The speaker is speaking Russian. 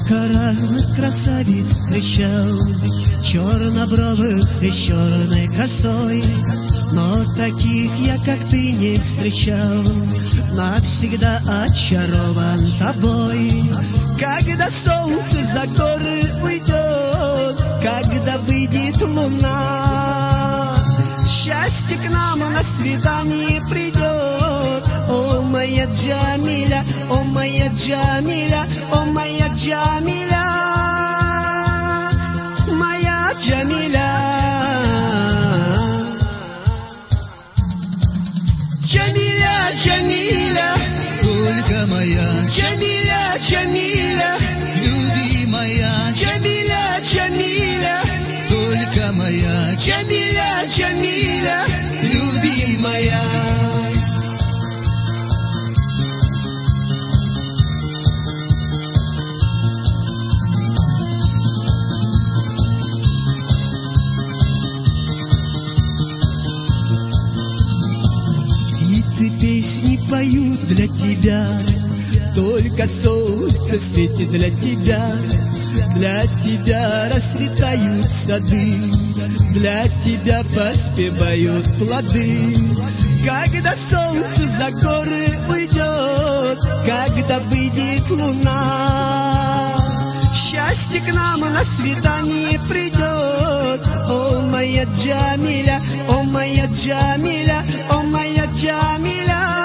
Сколько разных красавиц встречал, чернобровых и с черной косой, но таких я, как ты, не встречал, навсегда очарован тобой. Когда солнце за горы уйдет, когда выйдет луна, счастье к нам на свидание придет. О, моя Джамиля, о, моя Джамиля, о, моя Джамиля, моя Джамиля. Джамиля, Джамиля, только моя Джамиля, Джамиля, любимая, Джамиля, Джамиля, только моя Джамиля, Джамиля, любимая. Птицы песни поют для тебя, только солнце светит для тебя. Для тебя расцветают сады, для тебя поспевают плоды. Когда солнце за горы уйдет, когда выйдет луна, счастье к нам на свидание придет. О, моя Джамиля, о, моя Джамиля, о, моя Джамиля.